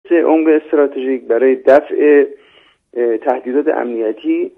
عمق استراتژیک برای دفع تهدیدات امنیتی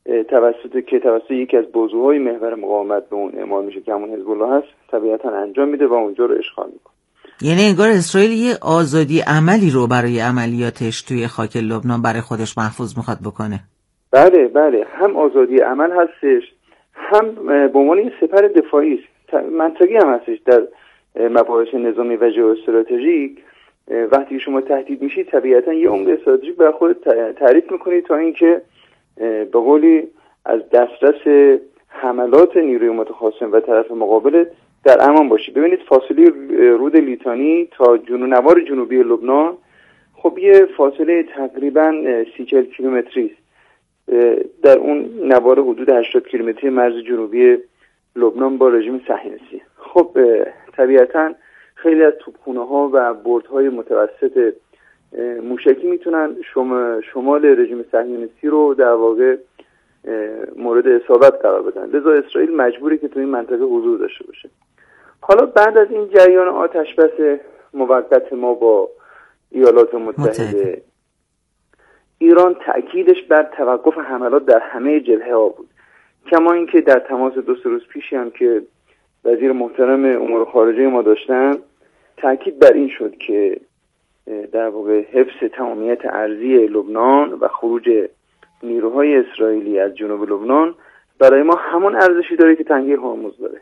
توسط یکی از بازوهای محور مقاومت به اون اعمال میشه که همون حزب الله هست، طبیعتا انجام میده و اونجا رو اشغال میکنه. یعنی انگار اسرائیل یه آزادی عملی رو برای عملیاتش توی خاک لبنان برای خودش محفوظ میخواد بکنه. بله، هم آزادی عمل هستش، هم به عنوان یه سپر دفاعی است، منطقی هم هستش در مباحث نظامی و ژئواستراتژیک. وقتی شما تهدید میشید طبیعتا یه عمق استراتژیک برای خودت تعریف میکنید تا اینکه به قولی از دسترس حملات نیروی متخاصم و طرف مقابل در امان باشی. ببینید فاصله رود لیتانی تا نوار جنوبی لبنان خب یه فاصله تقریبا 30 کیلومتری است. در اون نوار حدود 80 کیلومتری مرز جنوبی لبنان با رژیم صهیونیستی. خب طبیعتا خیلی از توپخونه‌ها و بردهای متوسط موشکی میتونن شمال رژیم صهیونیستی رو در واقع مورد اصابت قرار بدن، لذا اسرائیل مجبوری که تو این منطقه حضور داشته باشه. حالا بعد از این جریان آتش بس موقت ما با ایالات متحده، ایران تأکیدش بر توقف حملات در همه جبهه ها بود، کما اینکه در تماس 2 روز پیشی هم که وزیر محترم امور خارجه ما داشتن تأکید بر این شد که در واقع حفظ تمامیت ارضی لبنان و خروج نیروهای اسرائیلی از جنوب لبنان برای ما همون ارزشی داره که تنگه هرمز داره.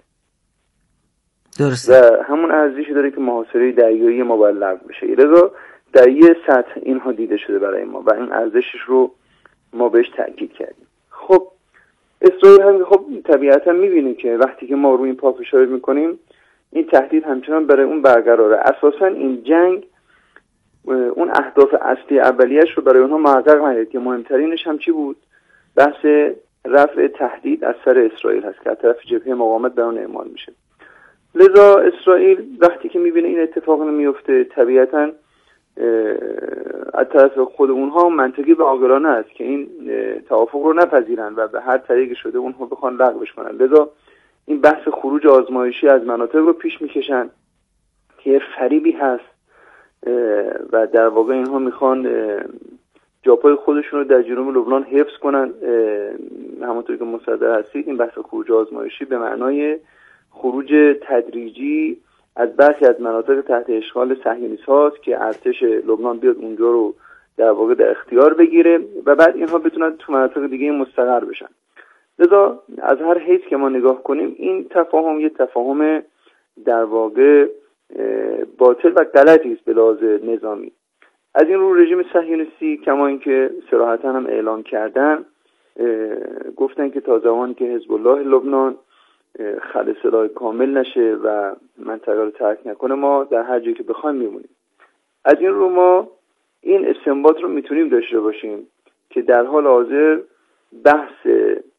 درسته. و همون ارزشی داره که محاصره دریایی ما باید لغو بشه. لذا در یه سطح اینها دیده شده برای ما و این ارزشش رو ما بهش تاکید کردیم. خب اسرائیل هم خب طبیعتا میبینه که وقتی که ما روی این پافشاری میکنیم این تهدید همچنان برای اون برقراره. اساسا این جنگ اون اهداف اصلی اولیه‌اش رو برای اونها محقق نکرد که مهمترینش هم چی بود؟ بحث رفع تهدید از سر اسرائیل هست که از طرف جبهه مقاومت به اون اعمال میشه. لذا اسرائیل وقتی که میبینه این اتفاق نمیفته طبیعتا از طرف خود اونها منطقی و عاقلانه است که این توافق رو نپذیرن و به هر طریقی شده اونها بخوان لغوش کنن. لذا این بحث خروج آزمایشی از مناطق رو پیش میکشن که یه فریبی هست و در واقع اینها میخوان جاپای خودشون رو در جنوب لبنان حفظ کنن. همونطور که مصدق هستید این بحث خروج آزمایشی به معنای خروج تدریجی از برخی از مناطق تحت اشغال صهیونیست هاست که ارتش لبنان بیاد اونجا رو در واقع در اختیار بگیره و بعد اینها بتونن تو مناطق دیگه مستقر بشن. لذا از هر حیث که ما نگاه کنیم این تفاهم یه تفاهم در واقع باطل و غلطی است به لحاظ نظامی. از این رو رژیم صهیونیستی کما اینکه صراحتا هم اعلام کردن گفتن که تا زمانی که حزب الله لبنان خل سلاح کامل نشه و منطقه رو ترک نکنه ما در هر جایی که بخوایم میمونیم. از این رو ما این استنباط رو میتونیم داشته باشیم که در حال حاضر بحث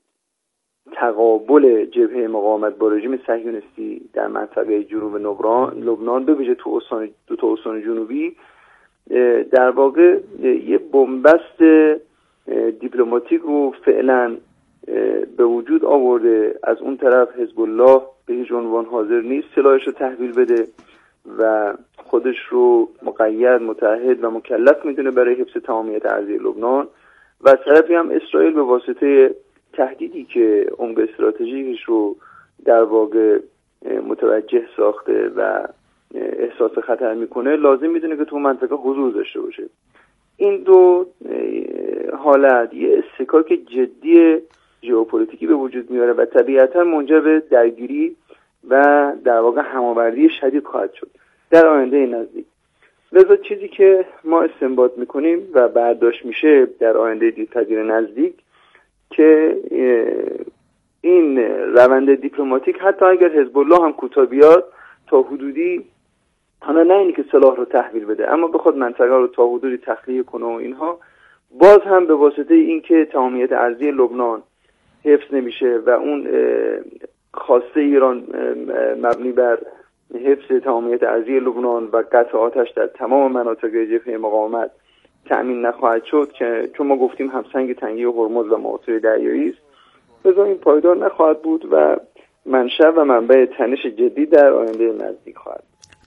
تقابل جبهه مقاومت با رژیم صهیونیستی در منطقه جنوب لبنان به ویژه تو استان جنوبی در واقع یه بنبست دیپلماتیک رو فعلا به وجود آورده. از اون طرف حزب الله به هیچ عنوان حاضر نیست سلاحش رو تحویل بده و خودش رو مقید، متعهد و مکلف میدونه برای حفظ تمامیت ارضی لبنان و از طرفی هم اسرائیل به واسطه تهدیدی که عمق استراتژیکش رو در واقع متوجه ساخته و احساس خطر میکنه لازم میدونه که تو منطقه حضور داشته باشه. این دو حالت یه استکاک جدی ژئوپلیتیکی به وجود میاره و طبیعتا منجر به درگیری و در واقع هماوردی شدید خواهد شد در آینده نزدیک. لذا چیزی که ما استنباط میکنیم و برداشت میشه در آینده دیرپذیر نزدیک که این روند دیپلماتیک حتی اگر حزب الله هم کوتاه بیاد تا حدودی، حالا نه اینی که سلاح رو تحویل بده اما بخواد منطقه رو تا حدودی تخلیه کنه و اینها، باز هم به واسطه اینکه تمامیت ارضی لبنان حفظ نمیشه و اون خواسته ایران مبنی بر حفظ تمامیت ارضی لبنان و قطع آتش در تمام مناطق جبهه مقاومت تأمین نخواهد شد که چون ما گفتیم همسنگ تنگه هرمز و محاصره دریایی است، لذا این پایدار نخواهد بود و منشأ و منبع تنش جدی در آینده نزدیک خواهد.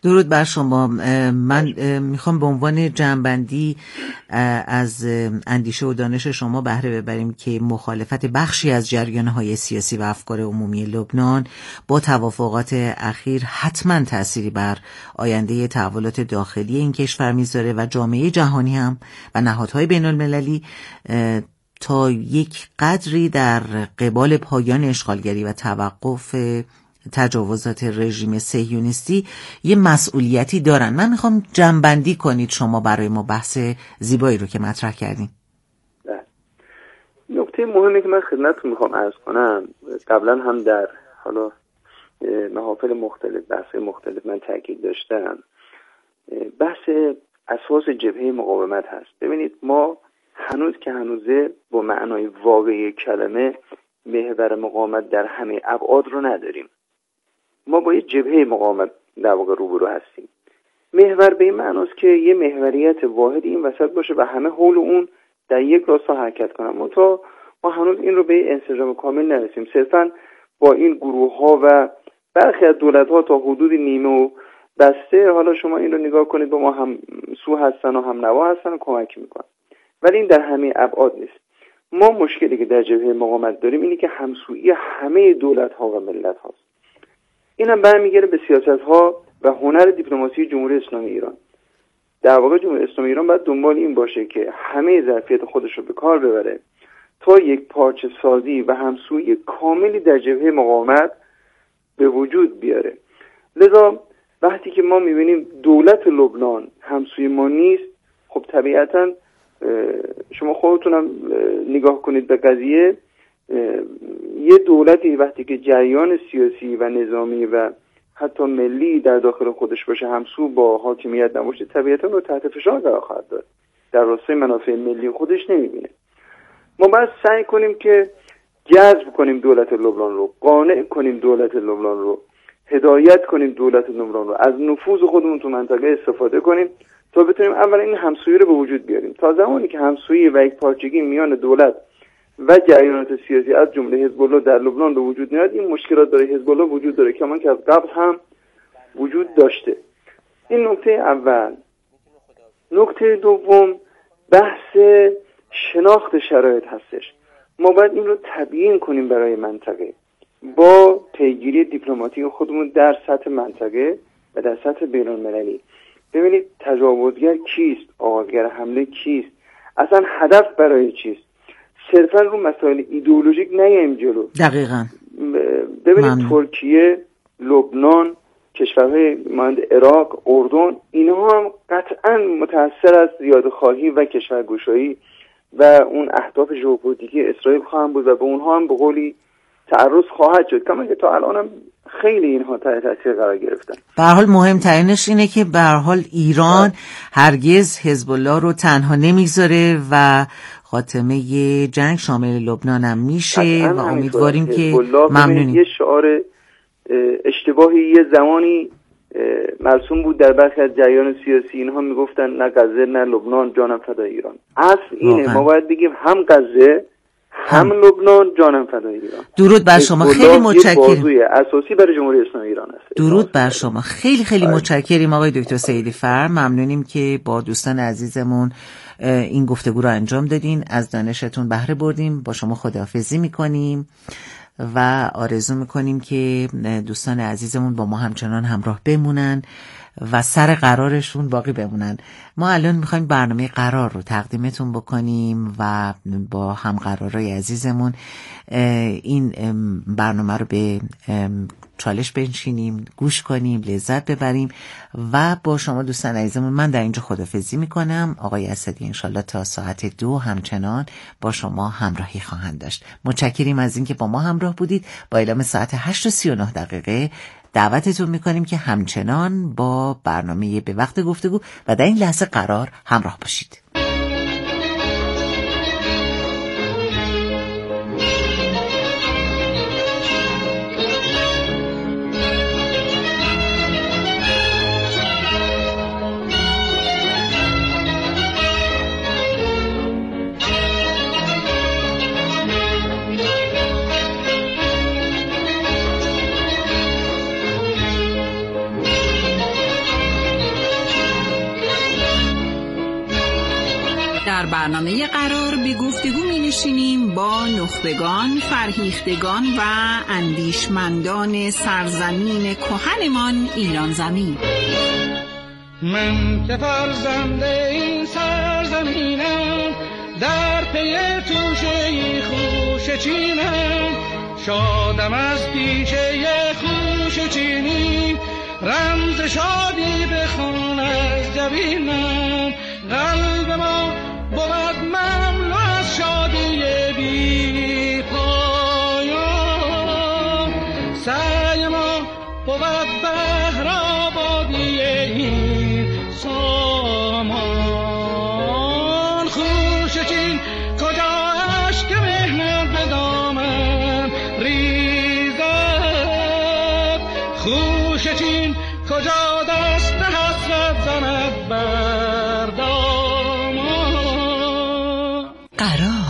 درود بر شما. من میخوام به عنوان جمع‌بندی از اندیشه و دانش شما بهره ببریم که مخالفت بخشی از جریان‌های سیاسی و افکار عمومی لبنان با توافقات اخیر حتما تأثیری بر آینده تحولات داخلی این کشور میذاره و جامعه جهانی هم و نهادهای بین‌المللی تا یک قدری در قبال پایان اشغالگری و توقف تجاوزات رژیم صهیونیستی یه مسئولیتی دارن. من میخوام جمع‌بندی کنید شما برای ما بحث زیبایی رو که مطرح کردیم. نکته مهمی که من خدمتتون میخوام عرض کنم، قبلا هم در حالا محافل مختلف بحث مختلف من تاکید داشتم، بحث اساس جبهه مقاومت هست. ببینید ما هنوز که هنوزه با معنای واقعی کلمه محور مقاومت در همه ابعاد رو نداریم. ما با یه جبهه مقاومت در واقع روبرو هستیم. محور به این معناست که یه محوریت واحدی این وسط باشه و همه حول اون در یک راستا حرکت کنن. ما هنوز این رو به انسجام کامل نرسیم. صرفا با این گروه ها و برخی از دولت ها تا حدود نیمه و بسته، حالا شما این رو نگاه کنید، با ما هم سو هستن و هم نوا هستن و کمک میکنن، ولی این در همه ابعاد نیست. ما مشکلی که در جبهه مقاومت داریم اینه که همسویی همه دولت ها و ملت هاست. این هم برمیگره به سیاست ها و هنر دیپلماسی جمهوری اسلامی ایران. در واقع جمهوری اسلامی ایران باید دنبال این باشه که همه ظرفیت خودش رو به کار ببره تا یک پارچه سازی و همسویی کاملی در جبهه مقاومت به وجود بیاره. لذا وقتی که ما میبینیم دولت لبنان همسوی ما نیست، خب طبیعتاً شما خودتونم نگاه کنید به قضیه، یه دولتی وقتی که جریان سیاسی و نظامی و حتی ملی در داخل خودش باشه، همسو با حاکمیت نباشه، طبیعتاً رو تحت فشار قرار خواهد داد، در راستای منافع ملی خودش نمیبینه. ما باید سعی کنیم که جذب کنیم دولت لبنان رو، قانع کنیم دولت لبنان رو، هدایت کنیم دولت لبنان رو، از نفوذ خودمون تو منطقه استفاده کنیم تا بتونیم اولا این همسویی رو به وجود بیاریم. تا زمانی که همسویی و یک پارچگی میان دولت و جریانات سیاسی از جمله حزب الله در لبنان به وجود نیاد، این مشکلات برای حزب الله وجود داره که از قبل هم وجود داشته. این نکته اول. نکته دوم بحث شناخت شرایط هستش. ما باید این رو تبیین کنیم برای منطقه با پیگیری دیپلماتیک خودمون در سطح منطقه و در سطح بین‌المللی. ببینید تجاوزگر کیست؟ آغازگر حمله کیست؟ اصلا هدف برای چیست؟ صرفا رو مسائل ایدئولوژیک نیایم جلو. دقیقاً. ببینید ترکیه، لبنان، کشورهای مانند عراق، اردن، اینها هم قطعاً متأثر از زیادخواهی و کشورگشایی و اون اهداف ژئوپلیتیکی اسرائیل خواهند بود و به اونها هم به قولی تعرض خواهد شد، کما که تا الان هم خیلی اینها تحت تاثیر قرار گرفتن. به هر حال مهمترینش اینه که به هر حال ایران هرگز حزب الله رو تنها نمیگذاره و خاتمه جنگ شامل لبنان هم میشه و امیدواریم که ممنونیم. یه شعار اشتباهی یه زمانی مرسوم بود در برخی از جریان سیاسی، اینها میگفتن نه غزه نه لبنان جانم فدای ایران. اصل اینه ما باید بگیم هم غزه هم لبنان جانم فدای ایران. درود بر شما، خیلی متشکرم. بازوی اساسی برای جمهوری اسلامی ایران است. درود بر شما، خیلی متشکریم آقای دکتر سیدی فرم. ممنونیم که با دوستان عزیزمون این گفتگو رو انجام دادین، از دانشتون بهره بردیم. با شما خداحافظی میکنیم و آرزو میکنیم که دوستان عزیزمون با ما همچنان همراه بمونن و سر قرارشون باقی بمونن. ما الان میخوایم برنامه قرار رو تقدیمتون بکنیم و با همقرارای عزیزمون این برنامه رو به چالش بنشینیم، گوش کنیم، لذت ببریم و با شما دوستان عزیزمون من در اینجا خداحافظی میکنم. آقای اسدی انشالله تا ساعت 2 همچنان با شما همراهی خواهند داشت. متشکریم از اینکه با ما همراه بودید. با اعلام ساعت 8:39 دعوتتون میکنیم که همچنان با برنامه به وقت گفتگو و در این لحظه قرار همراه باشید. در برنامه قرار به گفتگو می نشینیم با نخبگان، فرهیختگان و اندیشمندان سرزمین کهنمان ایران زمین. من که فرزند این سرزمینم، در پی توشه خوش چینم، شادم از پیشه خوش چینی، رمز شادی بخوان از جبینم. قلب ما بود مملو از شادی بی پایان، سعی ما بود بهر آبادی این سامان. خوش چین کجا اشک مهنت به دامن ریزد، خوش چین کجا دست حسرت زند بر دامان. قرار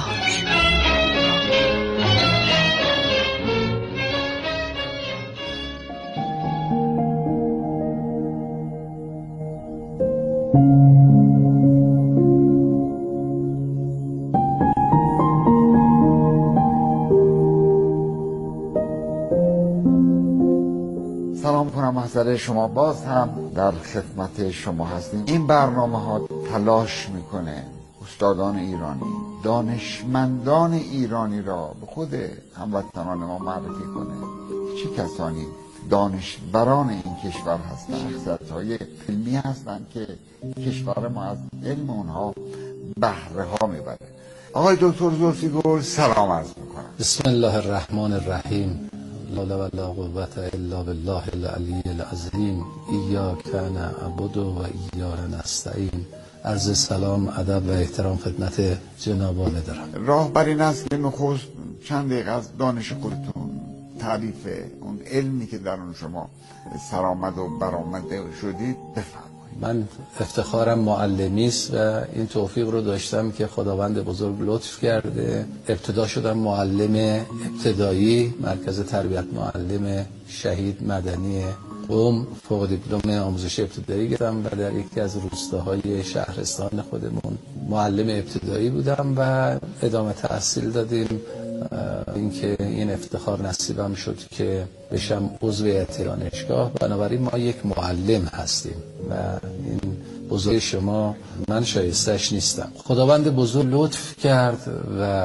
سلام کنم محضر شما، باز هم در خدمت شما هستیم. این برنامه ها تلاش میکنه استادان ایرانی، دانشمندان ایرانی را به خود هموطنان ما معرفی کنه. چه کسانی دانشوران این کشور هستند، شخصیت‌های علمی هستند که کشور ما از علم اونها بهره ها میبره. آقای دکتر زلفی گل سلام عرض میکنم. بسم الله الرحمن الرحیم. لا حول ولا قوة الا بالله العلی العظیم. ایاک نعبد و ایاک نستعین. عرض سلام، ادب و احترام خدمت جنابان دارم. راه بر این است که نخست چند دقیقه از دانش خودتون، تعریف اون علمی که در اون شما سرآمد و برآمده شدید بفرمایید. من افتخارم معلمی است و این توفیق رو داشتم که خداوند بزرگ لطف کرده. ابتدا شدم معلم ابتدایی مرکز تربیت معلم شهید مدنی قم، فوق دیپلم آموزش ابتدایی گرفتم و در یکی از روستاهای شهرستان خودمون معلم ابتدایی بودم و ادامه تحصیل دادیم. اینکه این افتخار نصیبم شد که بشم عضو هیئت دانشگاه. بنابراین ما یک معلم هستیم و این بزرگ شما من شایستش نیستم. خداوند بزرگ لطف کرد و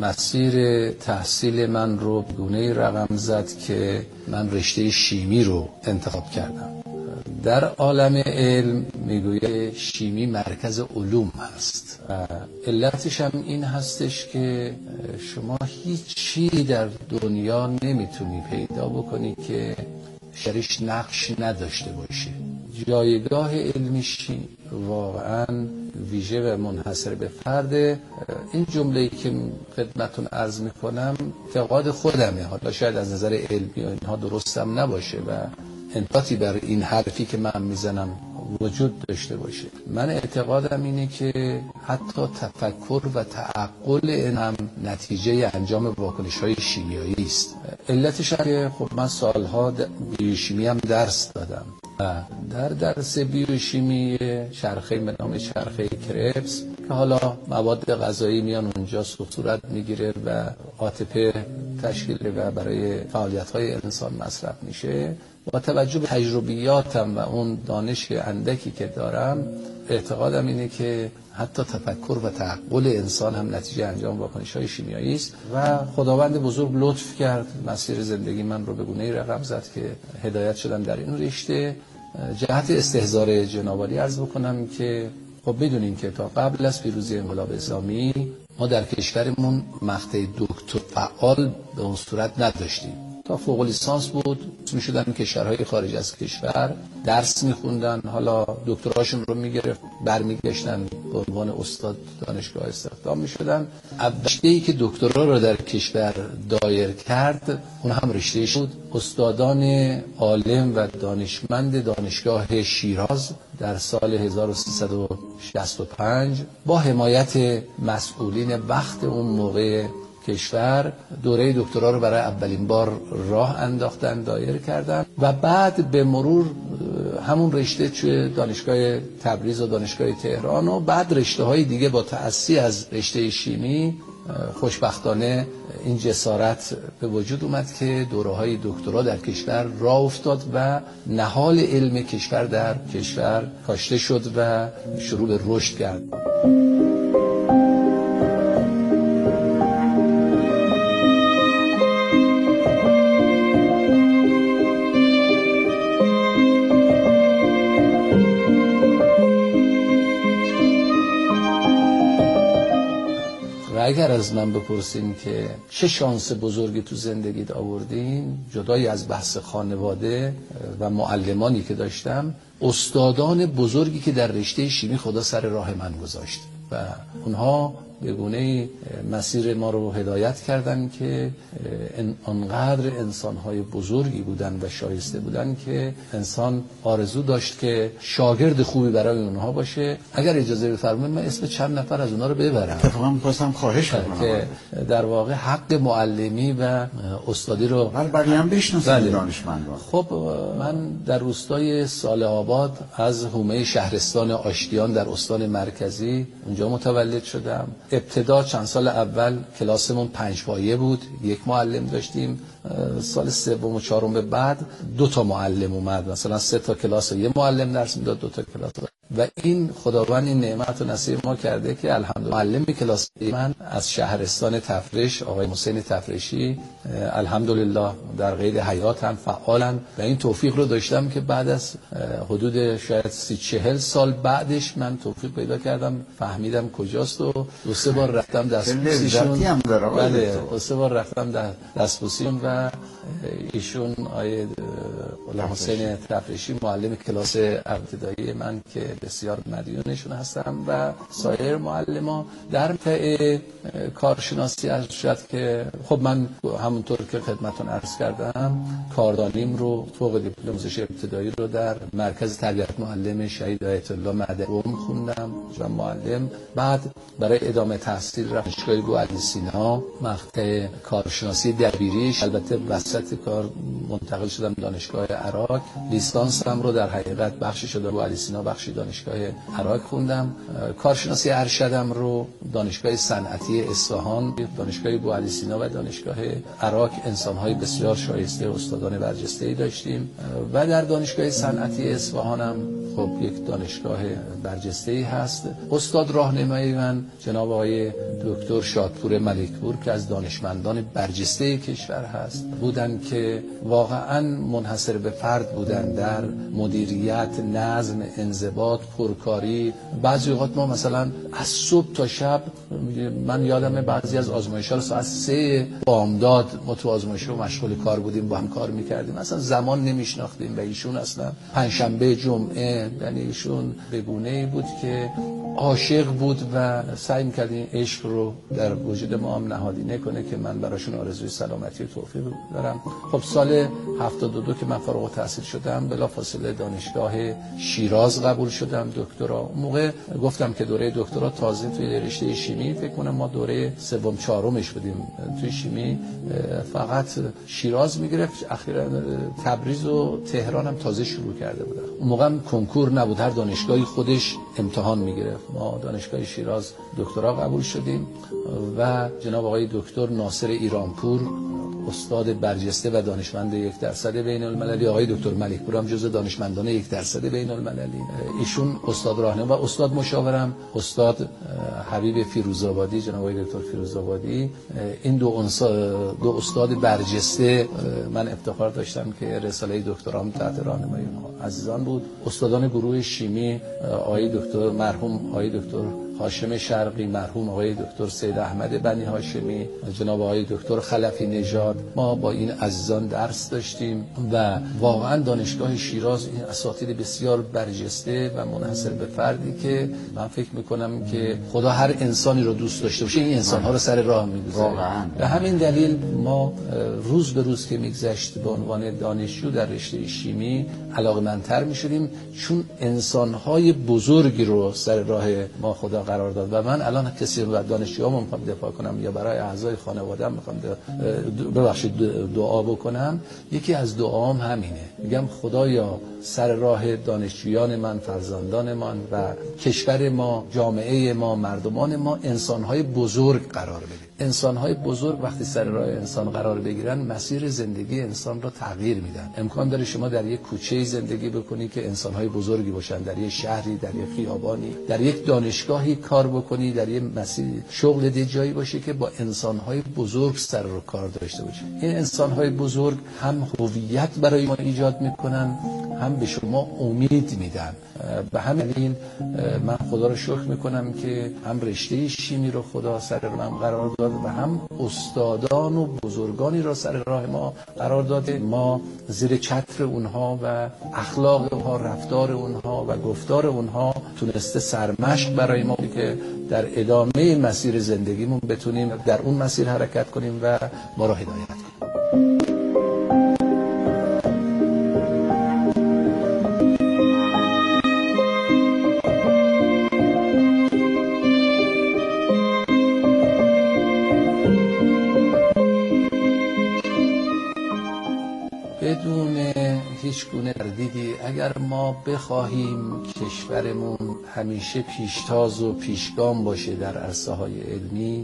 مسیر تحصیل من رو به گونه‌ای رقم زد که من رشته شیمی رو انتخاب کردم. در عالم علم میگوید شیمی مرکز علوم هست و علتش هم این هستش که شما هیچی در دنیا نمیتونی پیدا بکنی که شریش نقش نداشته باشه. جایگاه علمیش واقعا ویژه و منحصر به فرده. این جمله‌ای که خدمتتون عرض میکنم اعتقاد خودمه، حالا شاید از نظر علمی و اینها درستم نباشه و انتقادی بر این حرفی که من میزنم وجود داشته باشه. من اعتقادم اینه که حتی تفکر و تعقل این هم نتیجه انجام واکنش‌های شیمیایی است. علتش که خب من سالها بیوشیمی هم درس دادم و در درس بیوشیمی چرخه به نام چرخه کربس که حالا مواد غذایی میان اونجا صورت میگیره و عاطفه تشکیل و برای فعالیت‌های انسان مصرف میشه. با توجه به تجربیاتم و اون دانش اندکی که دارم اعتقادم اینه که حتی تفکر و تعقل انسان هم نتیجه انجام واکنش‌های شیمیایی است و خداوند بزرگ لطف کرد مسیر زندگی من رو به گونه‌ای رقم زد که هدایت شدم در این رشته. جهت استحضار جنابعالی عرض بکنم که خب بدونین که تا قبل از پیروزی انقلاب اسلامی ما در کشورمون مقطع دکتر فعال به اون صورت نداشتیم. تا فوق لیسانس بود میشدن کشورهای خارج از کشور درس میخوندن، حالا دکتراشون رو میگرفت برمیگشتن به عنوان استاد دانشگاه استخدام میشدن. رشته‌ای که دکترا رو در کشور دایر کرد اون هم رشته بود. استادان عالم و دانشمند دانشگاه شیراز در سال 1365 با حمایت مسئولین وقت اون موقع کشور دوره دکترا رو برای اولین بار راه انداختن، دایر کردن و بعد به مرور همون رشته توی دانشگاه تبریز و دانشگاه تهران و بعد رشته‌های دیگه با تأسی از رشته شیمی خوشبختانه این جسارت به وجود اومد که دوره‌های دکترا در کشور راه افتاد و نهال علم کشور در کشور کاشته شد و شروع به رشد کرد. اگر از من بپرسین که چه شانس بزرگی تو زندگیت آوردین، جدای از بحث خانواده و معلمانی که داشتم، استادان بزرگی که در رشته شیمی خدا سر راه من گذاشت و اونها به گونه‌ای مسیر ما رو هدایت کردن که آنقدر انسان‌های بزرگی بودن و شایسته بودن که انسان آرزو داشت که شاگرد خوبی برای اونها باشه. اگر اجازه بفرمایید من اسم چند نفر از اونها رو ببرم. اتفاقا می‌خواستم خواهش کنم که در واقع حق معلمی و استادی رو بقیه هم بشناسن دانشمندان. خب من در روستای صالح آباد از حومه شهرستان آشتیان در استان مرکزی اونجا متولد شدم. ابتدا چند سال اول کلاسمون 5 پایه بود، یک معلم داشتیم. سال سوم و چهارم به بعد 2 تا معلم اومد، مثلا 3 تا کلاس و یه معلم درس میداد، 2 تا کلاس. و این خداوند این نعمت و نصیب ما کرده که الحمدلله معلم کلاس من از شهرستان تفرش آقای حسین تفرشی الحمدلله در قید حیاتن، فعالن و این توفیق رو داشتم که بعد از حدود شاید 30-40 سال بعدش من توفیق پیدا کردم فهمیدم کجاست و 2-3 بار رفتم دستبوسیشون. بله 2-3 بار رفتم دستبوسیشون و ایشون آقای حسین تفرشی معلم کلاس ابتدایی من که بسیار مدیونشون هستم و سایر معلمان در مقطع کارشناسی ارشد که خب من همونطور که خدمتتون عرض کردم کاردانیم رو فوق دیپلم آموزش ابتدایی رو در مرکز تربیت معلم شهید آیت الله مدنی خوندم و معلم. بعد برای ادامه تحصیل رفتم دانشگاه بوعلی سینا مقطع کارشناسی دبیریش، البته وسط کار منتقل شدم دانشگاه عراق. لیسانسم رو در حقیقت بخشی شده بوعلی سینا بخشی دانشگاه عراق خوندم. کارشناسی ارشدم رو دانشگاه صنعتی اصفهان، دانشگاه بوعلی سینا و دانشگاه عراق انسان‌های بسیار شایسته استادان برجسته‌ای داشتیم و در دانشگاه صنعتی اصفهانم خب یک دانشگاه برجسته‌ای هست. استاد راهنمای من جناب آقای دکتر شادپور ملکپور که از دانشمندان برجسته کشور هست بودن که واقعا منحصر به فرد بودن در مدیریت، نظم، انضباط، پرکاری. بعضی اوقات ما مثلا از صبح تا شب، من یادمه بعضی از آزمایش‌ها رو ساعت 3 بامداد ما تو آزمایش‌ها مشغول کار بودیم، با هم کار می‌کردیم، اصلا زمان نمی‌شناختیم و ایشون اصلا پنجشنبه جمعه، یعنی ایشون به گونه‌ای بود که عاشق بود و سعی می‌کرد این عشق رو در وجود ما هم نهادینه کنه که من براشون آرزوی سلامتی و توفیق دارم. خب سال 72 که من فارغ التحصیل شدم بلافاصله دانشگاه شیراز قبول شدم دکترا. اون موقع گفتم که دوره دکترا تازه توی رشته شیمی فکر کنم ما دوره سوم چهارمش بودیم توی شیمی، فقط شیراز میگرفت، اخیراً تبریز و تهران هم تازه شروع کرده بودن. اون موقع هم کنکور نبود، هر دانشگاهی خودش امتحان میگرفت. ما دانشگاه شیراز دکترا قبول شدیم و جناب آقای دکتر ناصر ایرانپور استاد برجسته و دانشمند 1% بین المللی، آقای دکتر ملکپور هم جزو دانشمندان 1% بین المللی، ایشون استاد راهنما و استاد مشاورم استاد حبیب فیروزآبادی، جناب آقای دکتر فیروزآبادی. این دو استاد برجسته من افتخار داشتم که رساله دکترام تحت راهنمایی عزیزان بود. استادان گروه شیمی آقای دکتر مرحوم آقای دکتر هاشم شرقی، مرحوم آقای دکتر سید احمد بنی هاشمی، جناب آقای دکتر خلفی نژاد، ما با این عزیزان درس داشتیم و واقعا دانشگاه شیراز این اساتید بسیار برجسته و منحصر به فردی که من فکر میکنم که خدا هر انسانی رو دوست داشته باشه این انسان‌ها رو سر راه می‌گذاره. به همین دلیل ما روز به روز که میگذشت به عنوان دانشجو در رشته شیمی علاقه‌مندتر می‌شدیم، چون انسان‌های بزرگی رو سر راه راه ما خدا قرار داد و من الان کسی رو دانشجوام میخوام دفاع کنم یا برای اعضای خانواده‌ام میخوام دعا بکنم، یکی از دعاام همینه، میگم خدایا سر راه دانشجویان من، فرزندان من و کشور ما، جامعه ما، مردمان ما انسان‌های بزرگ قرار بده. انسان‌های بزرگ وقتی سر راه انسان قرار بگیرن مسیر زندگی انسان را تغییر میدن. امکان داره شما در یک کوچه‌ای زندگی بکنی که انسان‌های بزرگی باشن، در یک شهری، در یک خیابانی، در یک دانشگاهی کار بکنی، در یک مسیر شغل جایی باشه که با انسان‌های بزرگ سر و کار داشته باشه. این انسان‌های بزرگ هم هویت برای ما ایجاد میکنن، هم به شما امید میدن. به همین من خدا رو شکر میکنم که هم رشته شیمی رو خدا سر من قرار داد و هم استادان و بزرگانی رو سر راه ما قرار داده. ما زیر چتر اونها و اخلاق اونها، رفتار اونها و گفتار اونها تونسته سرمشق برای ما که در ادامه مسیر زندگیمون بتونیم در اون مسیر حرکت کنیم و ما را هدایت کنیم. بدون هیچ گونه تردیدی اگر ما بخواهیم کشورمون همیشه پیشتاز و پیشگام باشه در عرصه‌های علمی،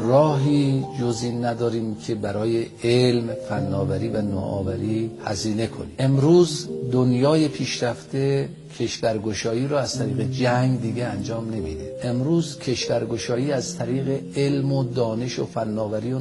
راهی جز این نداریم که برای علم، فناوری و نوآوری هزینه کنیم. امروز دنیای پیشرفته کشورگشایی رو از طریق جنگ دیگه انجام نمیده. امروز کشورگشایی از طریق علم و دانش و فناوری و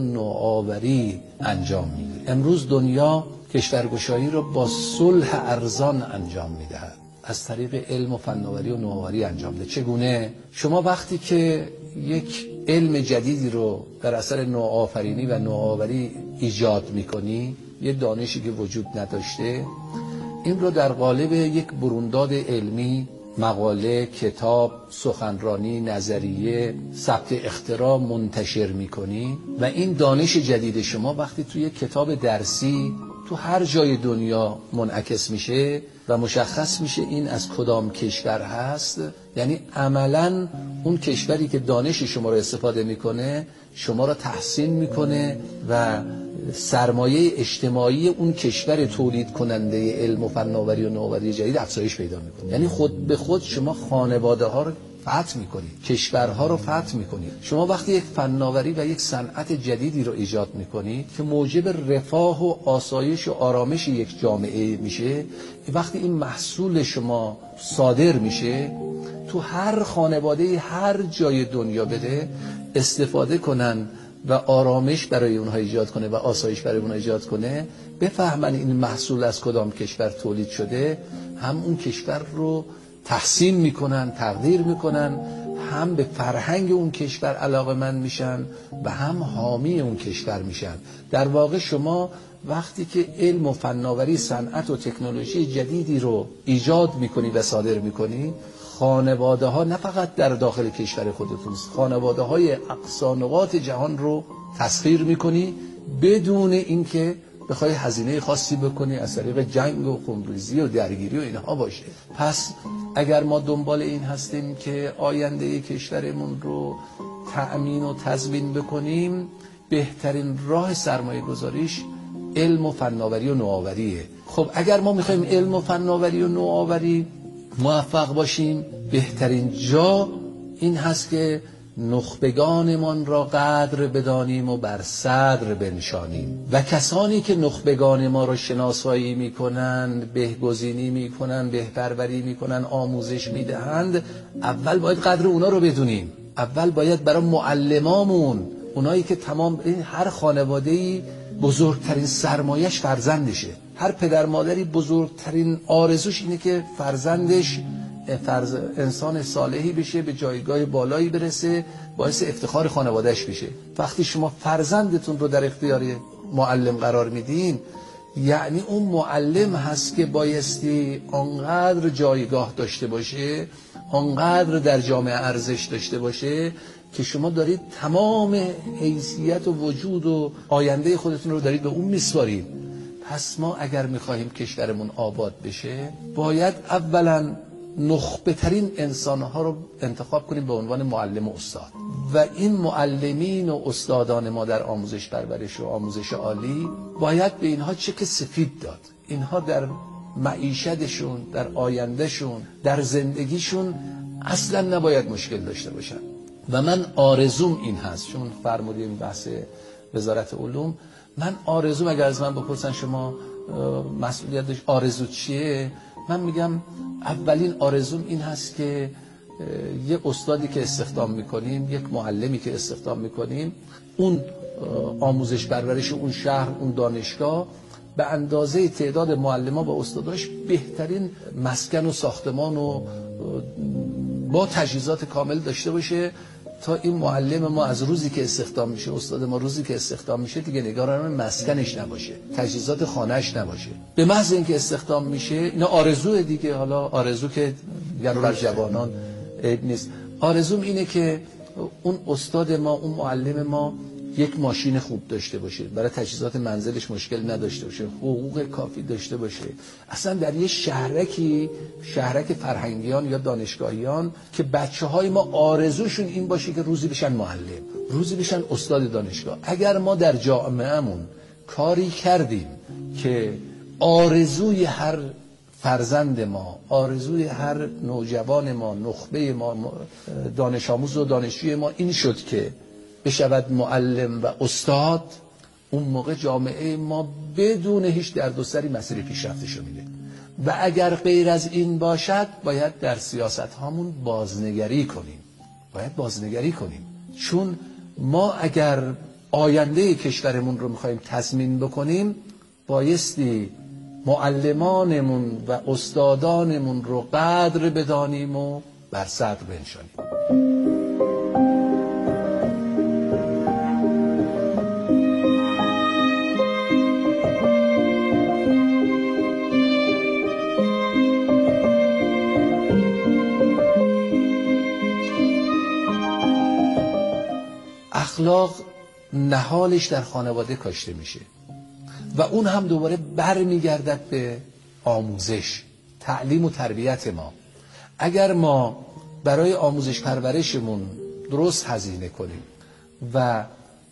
نوآوری انجام میگیره. امروز دنیا کشورگشایی رو با صلح ارزان انجام میدهد، از طریق علم و فناوری و نوآوری انجام ده. چگونه؟ شما وقتی که یک علم جدیدی رو در اثر نوآفرینی و نوآوری ایجاد میکنی، یه دانشی که وجود نداشته، این رو در قالب یک برونداد علمی، مقاله، کتاب، سخنرانی، نظریه، ثبت اختراع منتشر میکنی و این دانش جدید شما وقتی توی کتاب درسی تو هر جای دنیا منعکس میشه و مشخص میشه این از کدام کشور هست، یعنی عملاً اون کشوری که دانش شما رو استفاده میکنه شما رو تحسین میکنه و سرمایه اجتماعی اون کشور تولید کننده علم و فناوری و نوآوری جدید افزایش پیدا میکنه. یعنی خود به خود شما خانواده ها رو فتح میکنید، کشورها رو فتح میکنید. شما وقتی یک فناوری و یک صنعت جدیدی رو ایجاد میکنید که موجب رفاه و آسایش و آرامش یک جامعه میشه، وقتی این محصول شما صادر میشه تو هر خانواده هر جای دنیا بده استفاده کنن و آرامش برای اونها ایجاد کنه و آسایش برای اونها ایجاد کنه، بفهمن این محصول از کدام کشور تولید شده، هم اون کشور رو تحسین میکنن، تقدیر میکنن، هم به فرهنگ اون کشور علاقه‌مند میشن و هم حامی اون کشور میشن. در واقع شما وقتی که علم و فناوری، صنعت و تکنولوژی جدیدی رو ایجاد میکنی و صادر میکنی، خانواده ها نه فقط در داخل کشور خودتون، خانواده های اقصا نقاط جهان رو تسخیر میکنی بدون اینکه بخوای هزینه خاصی بکنی از طریق جنگ و خونریزی و درگیری و اینها باشه. پس اگر ما دنبال این هستیم که آینده کشورمون رو تأمین و تضمین بکنیم، بهترین راه سرمایه گذاریش علم و فناوری و نوآوریه. خب اگر ما میخوایم علم و فناوری و نوآوری موفق باشیم، بهترین جا این هست که نخبگانمان را قدر بدانیم و بر صدر بنشانیم و کسانی که نخبگان ما را شناسایی میکنن، بهگزینی میکنن، بهپروری میکنن، آموزش میدهند، اول باید قدر اونا رو بدونیم. اول باید برای معلمامون، اونایی که تمام این هر خانواده‌ای بزرگترین سرمایش فرزندشه. هر پدر مادری بزرگترین آرزوش اینه که فرزندش انسان صالحی بشه، به جایگاه بالایی برسه، باعث افتخار خانوادهش بشه. وقتی شما فرزندتون رو در اختیار معلم قرار میدین، یعنی اون معلم هست که بایستی آنقدر جایگاه داشته باشه، آنقدر در جامعه ارزش داشته باشه که شما دارید تمام حیثیت و وجود و آینده خودتون رو دارید به اون میسپارید. پس ما اگر میخواهیم کشورمون آباد بشه، باید اولا نخبه ترین انسانها رو انتخاب کنیم به عنوان معلم و استاد و این معلمین و استادان ما در آموزش پرورش و آموزش عالی باید به اینها چک سفید داد. اینها در معیشتشون، در آیندهشون، در زندگیشون اصلا نباید مشکل داشته باشن و من آرزوم این هست، چون فرمودیم بحث وزارت علوم، من آرزوم اگر از من بپرسن شما مسئولیت داشت آرزو چیه، من میگم اولین آرزوم این هست که یک استادی که استخدام میکنیم، یک معلمی که استخدام میکنیم، اون آموزش پرورش اون شهر، اون دانشگاه به اندازه تعداد معلمان و استاداش بهترین مسکن و ساختمان و با تجهیزات کامل داشته باشه تا این معلم ما از روزی که استخدام میشه، استاد ما روزی که استخدام میشه دیگه نگران مسکنش نباشه، تجهیزات خانه‌اش نباشه. به محض اینکه استخدام میشه، اینا آرزوه دیگه، حالا آرزو که یعنی بر جوانان عیب نیست. آرزوم اینه که اون استاد ما، اون معلم ما یک ماشین خوب داشته باشه، برای تجهیزات منزلش مشکل نداشته باشه، حقوق کافی داشته باشه، اصلا در یه شهرک فرهنگیان یا دانشگاهیان که بچه‌های ما آرزوشون این باشه که روزی بشن معلم، روزی بشن استاد دانشگاه. اگر ما در جامعهمون کاری کردیم که آرزوی هر فرزند ما، آرزوی هر نوجوان ما، نخبه ما، دانش آموز و دانشجوی ما این شد که بشود معلم و استاد، اون موقع جامعه ما بدون هیچ درد و سری مسیر پیشرفتشو میده. و اگر غیر از این باشد باید در سیاست هامون بازنگری کنیم، چون ما اگر آینده کشورمون رو میخوایم تضمین بکنیم بایستی معلمانمون و استادانمون رو قدر بدانیم و بر صدر بنشانیم. اخلاق نهالش در خانواده کاشته میشه و اون هم دوباره برمیگردد به آموزش، تعلیم و تربیت ما. اگر ما برای آموزش پرورشمون درست هزینه کنیم و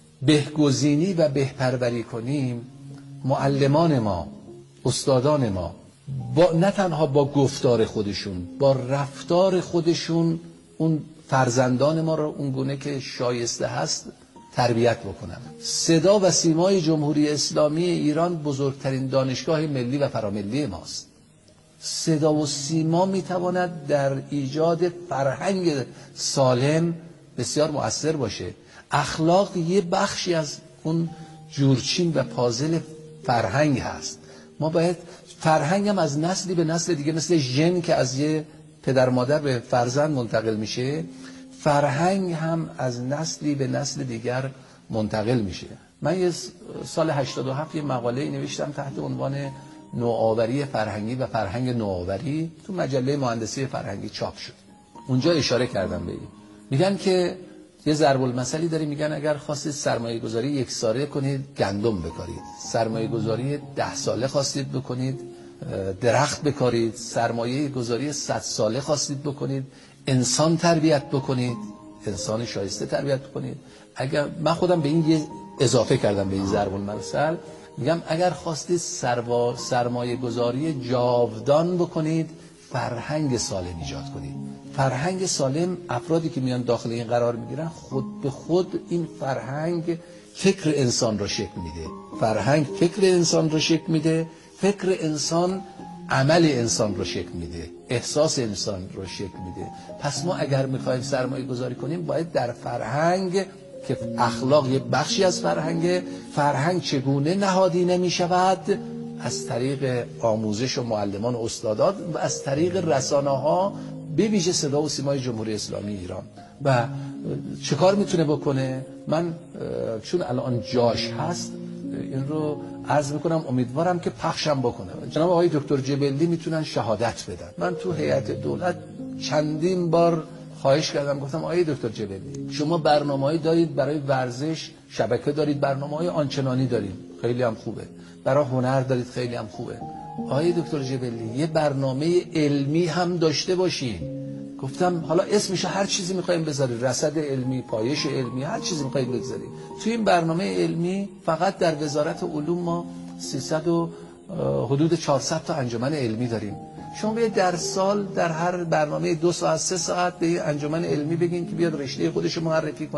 بهگزینی و بهپروری کنیم، معلمان ما، استادان ما نه تنها با گفتار خودشون، با رفتار خودشون اون فرزندان ما رو اون گونه که شایسته هست تربیت بکنن. صدا و سیمای جمهوری اسلامی ایران بزرگترین دانشگاه ملی و فراملی ماست. صدا و سیما میتواند در ایجاد فرهنگ سالم بسیار مؤثر باشه. اخلاق یه بخشی از اون جورچین و پازل فرهنگ هست. ما باید فرهنگ هم از نسلی به نسل دیگه، مثل ژن که از یه پدر مادر به فرزند منتقل میشه، فرهنگ هم از نسلی به نسل دیگر منتقل میشه. من یه سال 87 یه مقاله نوشتم تحت عنوان نوآوری فرهنگی و فرهنگ نوآوری، تو مجله مهندسی فرهنگی چاپ شد. اونجا اشاره کردم به این. میگن که یه ضرب المثلی داری، میگن اگر خواستید سرمایه گذاری 1 ساله کنید گندم بکارید، سرمایه گذاری 10 ساله خواستید بکنید درخت بکارید، سرمایه گذاری 100 ساله خواستید بکنید انسان تربیت بکنید، انسان شایسته تربیت بکنید. اگر من خودم به این یه اضافه کردم به این ضرب المثل، میگم اگر خواستید سرمایه گذاری جاودان بکنید فرهنگ سالم ایجاد کنید. فرهنگ سالم، افرادی که میان داخل این قرار میگیرن خود به خود این فرهنگ فکر انسان را شکل میده. فرهنگ فکر انسان را شکل میده، فکر انسان عمل انسان رو شکل میده، احساس انسان رو شکل میده. پس ما اگر میخوایم سرمایه گذاری کنیم باید در فرهنگ که اخلاق یه بخشی از فرهنگ چگونه نهادینه میشود، از طریق آموزش و معلمان و استادان و از طریق رسانه‌ها، به ویژه صدا و سیمای جمهوری اسلامی ایران. و چه کار میتونه بکنه؟ من چون الان جاش هست این رو عرض میکنم، امیدوارم که پخشم بکنم. جناب آقای دکتر جبلی میتونن شهادت بدن. من تو هیئت دولت چندین بار خواهش کردم، گفتم آقای دکتر جبلی شما برنامه‌ای دارید برای ورزش، شبکه دارید، برنامه‌های آنچنانی دارید، خیلی هم خوبه. برای هنر دارید، خیلی هم خوبه. آقای دکتر جبلی یه برنامه علمی هم داشته باشین. گفتم حالا اسمش هر چیزی میخوایم بذاریم، رصد علمی، پایش علمی، هر چیزی میخوایم بذاریم. توی این برنامه علمی فقط در وزارت علوم ما 300 و حدود 400 تا انجمن علمی داریم. شما بیاید در سال در هر برنامه 2 ساعت 3 ساعت به انجمن علمی بگین که بیاد رشته خودش معرفی کنه.